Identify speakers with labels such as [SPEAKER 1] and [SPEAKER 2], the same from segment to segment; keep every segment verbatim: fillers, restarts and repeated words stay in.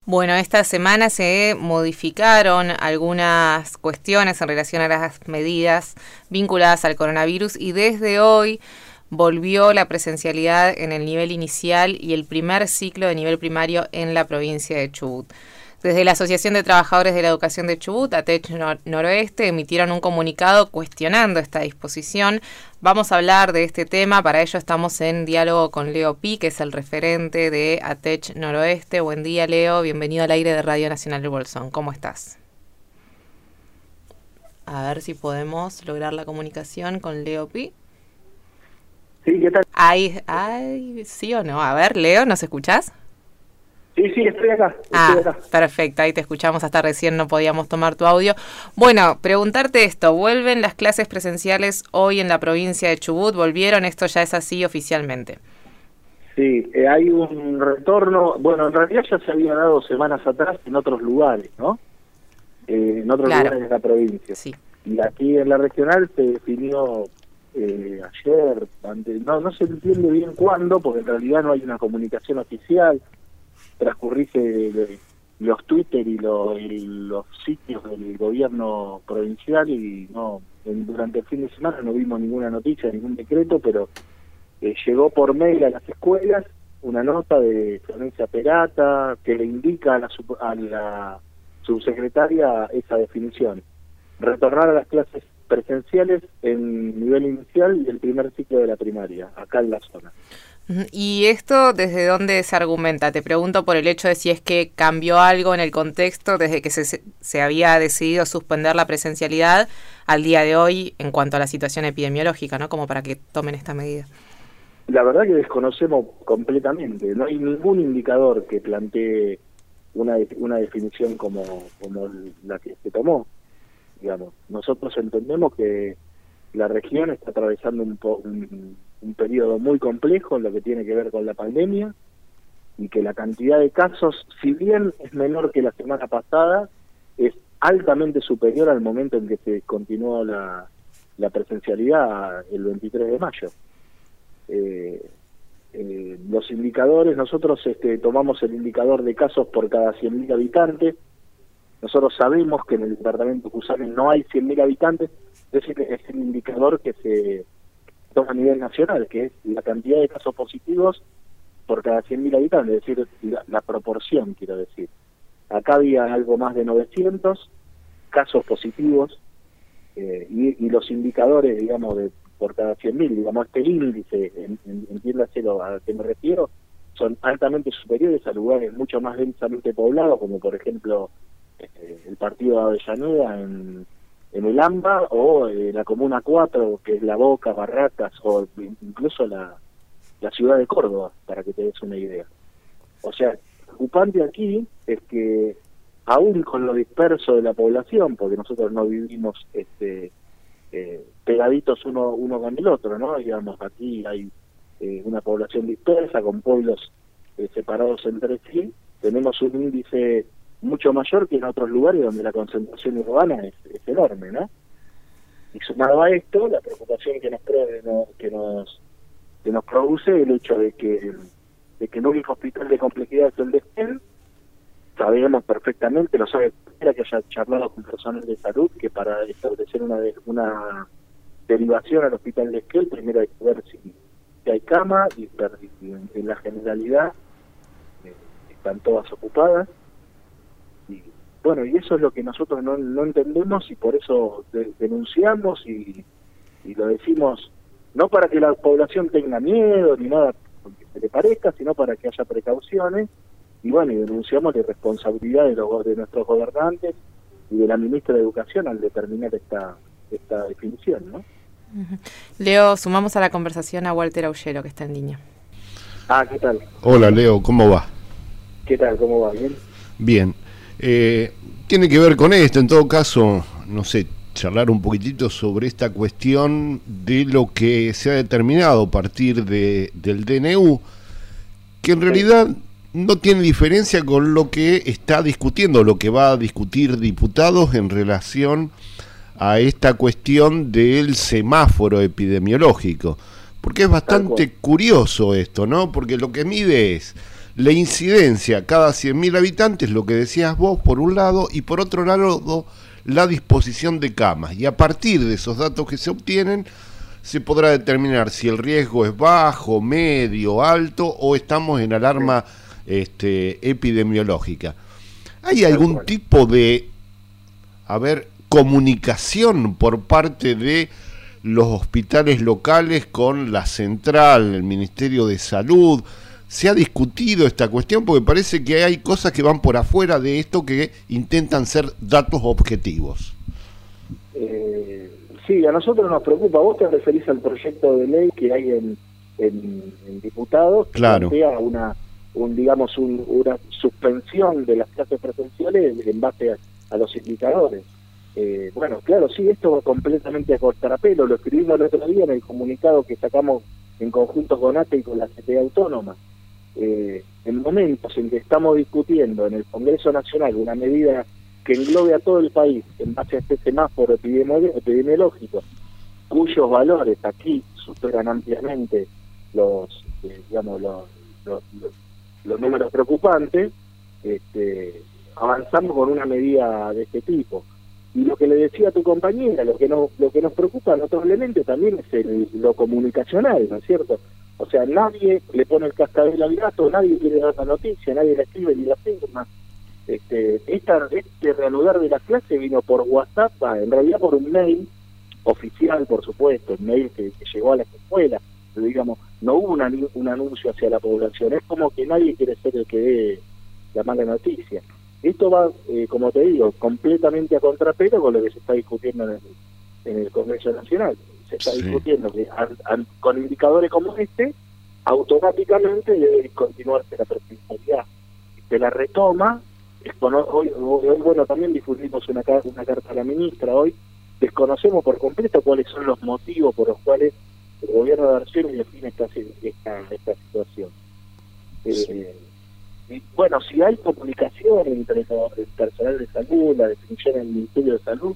[SPEAKER 1] Bueno, esta semana se modificaron algunas cuestiones en relación a las medidas vinculadas al coronavirus y desde hoy volvió la presencialidad en el nivel inicial y el primer ciclo de nivel primario en la provincia de Chubut. Desde la Asociación de Trabajadores de la Educación de Chubut, ATECH Noroeste, emitieron un comunicado cuestionando esta disposición. Vamos a hablar de este tema, para ello estamos en diálogo con Leo Pi, que es el referente de ATECH Noroeste. Buen día, Leo, bienvenido al aire de Radio Nacional del Bolsón. ¿Cómo estás? A ver si podemos lograr la comunicación con Leo Pi.
[SPEAKER 2] Sí, ¿qué tal?
[SPEAKER 1] Ay, ay, ¿sí o no? A ver, Leo, ¿nos escuchás?
[SPEAKER 2] Sí, sí, estoy acá. Estoy
[SPEAKER 1] ah,
[SPEAKER 2] acá.
[SPEAKER 1] Perfecto, ahí te escuchamos, hasta recién no podíamos tomar tu audio. Bueno, preguntarte esto, ¿vuelven las clases presenciales hoy en la provincia de Chubut? ¿Volvieron? ¿Esto ya es así oficialmente?
[SPEAKER 2] Sí, eh, hay un retorno, bueno, en realidad ya se había dado semanas atrás en otros lugares, ¿no? Eh, en otros
[SPEAKER 1] claro.
[SPEAKER 2] lugares de la provincia.
[SPEAKER 1] Sí.
[SPEAKER 2] Y aquí en la regional se definió eh, ayer, antes, no, no se entiende bien cuándo, porque en realidad no hay una comunicación oficial. Transcurriste los Twitter y los, y los sitios del gobierno provincial y no durante el fin de semana no vimos ninguna noticia, ningún decreto, pero eh, llegó por mail a las escuelas una nota de Florencia Perata que le indica a la, a la subsecretaria esa definición: retornar a las clases presenciales en nivel inicial y el primer ciclo de la primaria, acá en la zona.
[SPEAKER 1] ¿Y esto desde dónde se argumenta? Te pregunto por el hecho de si es que cambió algo en el contexto desde que se, se había decidido suspender la presencialidad al día de hoy en cuanto a la situación epidemiológica, ¿no? Como para que tomen esta medida.
[SPEAKER 2] La verdad que desconocemos completamente. No hay ningún indicador que plantee una una definición como, como la que se tomó. Digamos, nosotros entendemos que la región está atravesando un, po, un, un periodo muy complejo en lo que tiene que ver con la pandemia y que la cantidad de casos, si bien es menor que la semana pasada, es altamente superior al momento en que se continuó la, la presencialidad el veintitrés de mayo. Eh, eh, los indicadores, nosotros este, tomamos el indicador de casos por cada cien mil habitantes. Nosotros sabemos que en el departamento de Cusamen no hay cien mil habitantes, es decir, es el indicador que se toma a nivel nacional, que es la cantidad de casos positivos por cada cien mil habitantes, es decir, la, la proporción, quiero decir. Acá había algo más de novecientos casos positivos eh, y, y los indicadores, digamos, de por cada cien mil, digamos, este índice, en, en, entiéndaselo a que me refiero, son altamente superiores a lugares mucho más densamente poblados, como por ejemplo eh, el partido de Avellaneda en en el AMBA o eh, la Comuna cuatro, que es La Boca, Barracas, o incluso la, la ciudad de Córdoba, para que te des una idea. O sea, preocupante aquí es que, aún con lo disperso de la población, porque nosotros no vivimos este eh, pegaditos uno uno con el otro, ¿no? Digamos, aquí hay eh, una población dispersa, con pueblos eh, separados entre sí, tenemos un índice mucho mayor que en otros lugares donde la concentración urbana es, es enorme, ¿no? Y sumado a esto, la preocupación que nos que nos que nos produce el hecho de que de que el único hospital de complejidad es el de Esquel. Sabemos perfectamente, lo sabe cualquiera que haya charlado con personal de salud, que para establecer una de, una derivación al hospital de Esquel, primero hay que ver si, si hay cama, y, y en, en la generalidad eh, están todas ocupadas. Y bueno, y eso es lo que nosotros no, no entendemos y por eso de, denunciamos y, y lo decimos, no para que la población tenga miedo ni nada que se le parezca, sino para que haya precauciones. Y bueno, y denunciamos la irresponsabilidad de, los, de nuestros gobernantes y de la ministra de Educación al determinar esta esta definición, ¿no?
[SPEAKER 1] Uh-huh. Leo, sumamos a la conversación a Walter Aullero, que está en línea.
[SPEAKER 2] Ah, ¿qué tal?
[SPEAKER 3] Hola, Leo, ¿cómo va?
[SPEAKER 2] ¿Qué tal? ¿Cómo va? ¿Bien?
[SPEAKER 3] Bien. Eh, tiene que ver con esto, en todo caso, no sé, charlar un poquitito sobre esta cuestión de lo que se ha determinado a partir de, del D N U, que en realidad no tiene diferencia con lo que está discutiendo, lo que va a discutir diputados en relación a esta cuestión del semáforo epidemiológico, porque es bastante curioso esto, ¿no? Porque lo que mide es la incidencia cada cien mil habitantes, lo que decías vos, por un lado, y por otro lado, la disposición de camas. Y a partir de esos datos que se obtienen, se podrá determinar si el riesgo es bajo, medio, alto, o estamos en alarma este, epidemiológica. ¿Hay algún tipo de, a ver, comunicación por parte de los hospitales locales con la central, el Ministerio de Salud? ¿Se ha discutido esta cuestión? Porque parece que hay cosas que van por afuera de esto que intentan ser datos objetivos.
[SPEAKER 2] Eh, sí, a nosotros nos preocupa. Vos te referís al proyecto de ley que hay en, en, en diputados, que
[SPEAKER 3] claro.
[SPEAKER 2] plantea una, un, digamos, un, una suspensión de las clases presenciales en base a, a los indicadores. Eh, bueno, claro, sí, esto va completamente a contrapelo. Lo escribimos el otro día en el comunicado que sacamos en conjunto con A T E y con la C T A Autónoma. Eh, en momentos en que estamos discutiendo en el Congreso Nacional una medida que englobe a todo el país en base a este semáforo epidemiológico, cuyos valores aquí superan ampliamente los, eh, digamos, los, los, los, los números preocupantes, este, avanzamos con una medida de este tipo. Y lo que le decía a tu compañera, lo que nos, lo que nos preocupa notablemente también es el, lo comunicacional, ¿no es cierto? O sea, nadie le pone el cascabel al gato, nadie quiere dar la noticia, nadie la escribe ni la firma. Este, esta, este reanudar de la clase vino por WhatsApp, en realidad por un mail oficial, por supuesto, un mail que, que llegó a las escuelas, pero digamos, no hubo una, un anuncio hacia la población, es como que nadie quiere ser el que dé la mala noticia. Esto va, eh, como te digo, completamente a contrapelo con lo que se está discutiendo en el, en el Congreso Nacional. Se está sí. discutiendo que an, an, con indicadores como este, automáticamente debe continuarse la presencialidad. Se la retoma, hoy, hoy, hoy bueno, también difundimos una, una carta a la ministra hoy, desconocemos por completo cuáles son los motivos por los cuales el gobierno de Arcioni define esta, esta, esta situación. Sí. Eh, y bueno, si hay comunicación entre el personal de salud, la definición del Ministerio de Salud,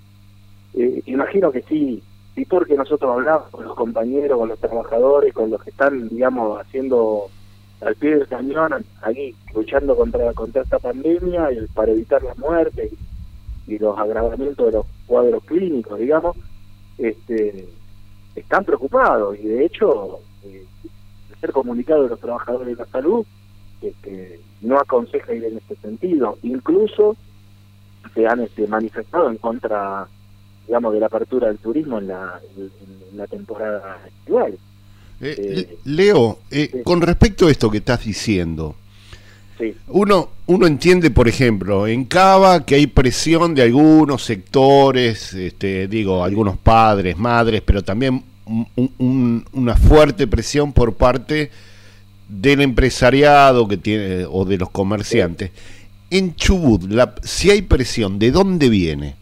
[SPEAKER 2] eh, imagino que sí, sí, porque nosotros hablamos con los compañeros, con los trabajadores, con los que están, digamos, haciendo al pie del cañón, aquí, luchando contra, contra esta pandemia y para evitar las muertes y, y los agravamientos de los cuadros clínicos, digamos, este, están preocupados y de hecho, eh, el ser comunicado de los trabajadores de la salud, que no aconseja ir en este sentido. Incluso se han este, manifestado en contra, digamos, de la apertura del turismo en la, en, en la temporada estival.
[SPEAKER 3] Eh, eh, Leo, eh, sí. con respecto a esto que estás diciendo, sí. uno, uno entiende, por ejemplo, en Cava que hay presión de algunos sectores, este, digo, algunos padres, madres, pero también un, un, una fuerte presión por parte del empresariado que tiene o de los comerciantes. Sí. En Chubut, la, si hay presión, ¿de dónde viene?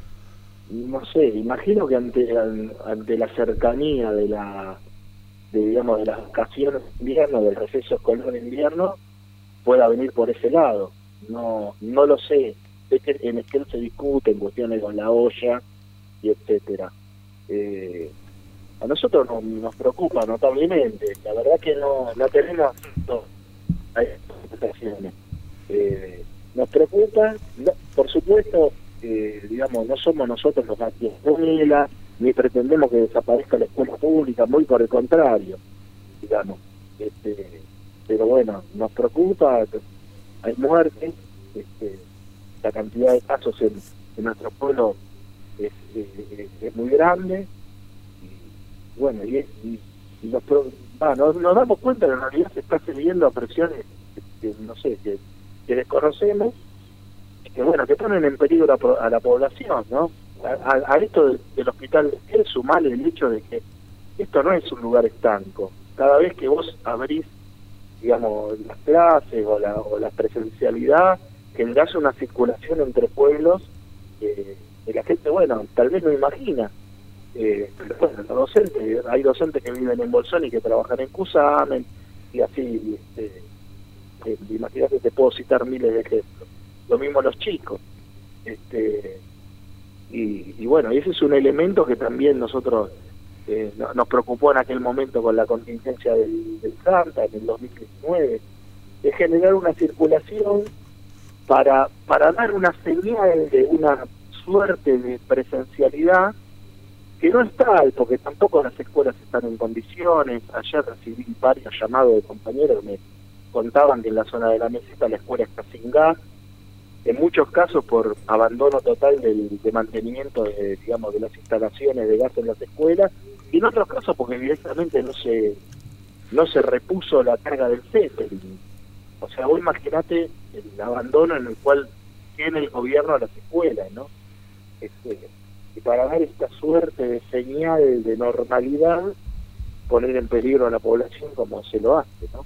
[SPEAKER 2] No sé, imagino que ante, ante la cercanía de la de, digamos, de las vacaciones de invierno, del receso escolar de invierno, pueda venir por ese lado. No no lo sé. Sé que en Esquel se discuten cuestiones con la olla y etcétera. Eh, a nosotros nos, nos preocupa notablemente. La verdad que no, no tenemos no, hay situaciones. Eh, nos preocupa, no, por supuesto, eh, digamos, no somos nosotros los anti-escuela, ni pretendemos que desaparezca la escuela pública, muy por el contrario, digamos. Este, pero bueno, nos preocupa, hay muertes, este, la cantidad de casos en, en nuestro pueblo es, es, es muy grande. Bueno, y, y, y nos, ah, nos, nos damos cuenta que en realidad se está cediendo a presiones que, que no sé, que, que desconocemos, que bueno, que ponen en peligro a, a la población, ¿no? A, a, a esto de, del hospital es sumar el hecho de que esto no es un lugar estanco. Cada vez que vos abrís, digamos, las clases o la, o la presencialidad, generás una circulación entre pueblos eh, que la gente, bueno, tal vez no imagina. Eh, pero bueno, los docentes, hay docentes que viven en Bolsón y que trabajan en Cusamen y así, este, eh, imagínate que te puedo citar miles de ejemplos. Lo mismo los chicos, este, y, y bueno, y ese es un elemento que también nosotros eh, no, nos preocupó en aquel momento con la contingencia del, del Santa en el dos mil diecinueve, es generar una circulación para, para dar una señal de una suerte de presencialidad que no es tal, porque tampoco las escuelas están en condiciones. Ayer recibí varios llamados de compañeros que me contaban que en la zona de la meseta la escuela está sin gas, en muchos casos por abandono total del, de mantenimiento de, digamos, de las instalaciones de gas en las escuelas, y en otros casos porque directamente no se no se repuso la carga del Zeppelin. O sea, vos imaginate el abandono en el cual tiene el gobierno a las escuelas, ¿no? Este, y para dar esta suerte de señal de normalidad, poner en peligro a la población como se lo hace, ¿no?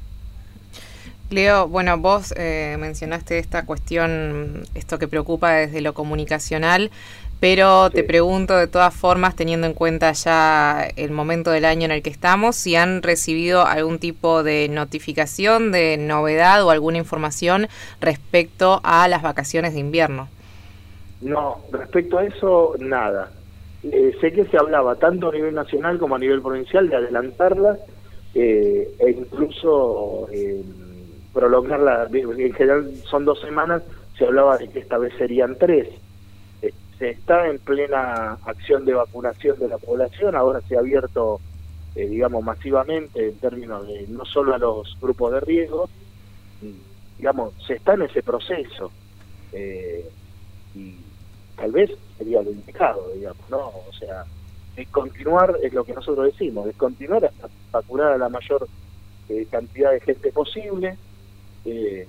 [SPEAKER 1] Leo, bueno, vos eh, mencionaste esta cuestión, esto que preocupa desde lo comunicacional, pero sí. Te pregunto de todas formas, teniendo en cuenta ya el momento del año en el que estamos, si han recibido algún tipo de notificación, de novedad o alguna información respecto a las vacaciones de invierno.
[SPEAKER 2] No, respecto a eso, nada. Eh, sé que se hablaba tanto a nivel nacional como a nivel provincial de adelantarlas eh, e incluso eh, prolongarla. En general son dos semanas, se hablaba de que esta vez serían tres. Eh, se está en plena acción de vacunación de la población, ahora se ha abierto, eh, digamos, masivamente en términos de no solo a los grupos de riesgo, digamos, se está en ese proceso. Eh, y tal vez sería lo indicado, digamos, ¿no? O sea, descontinuar es lo que nosotros decimos, descontinuar hasta vacunar a la mayor eh, cantidad de gente posible, eh,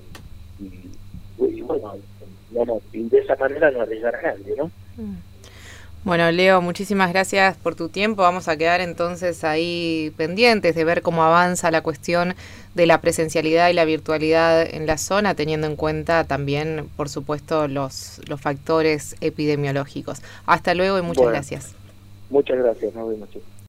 [SPEAKER 2] y, y bueno, digamos, y de esa manera no arriesgar a nadie, ¿no?
[SPEAKER 1] Bueno, Leo, muchísimas gracias por tu tiempo. Vamos a quedar entonces ahí pendientes de ver cómo avanza la cuestión de la presencialidad y la virtualidad en la zona, teniendo en cuenta también, por supuesto, los, los factores epidemiológicos. Hasta luego y muchas
[SPEAKER 2] bueno,
[SPEAKER 1] gracias.
[SPEAKER 2] Muchas gracias, nos vemos.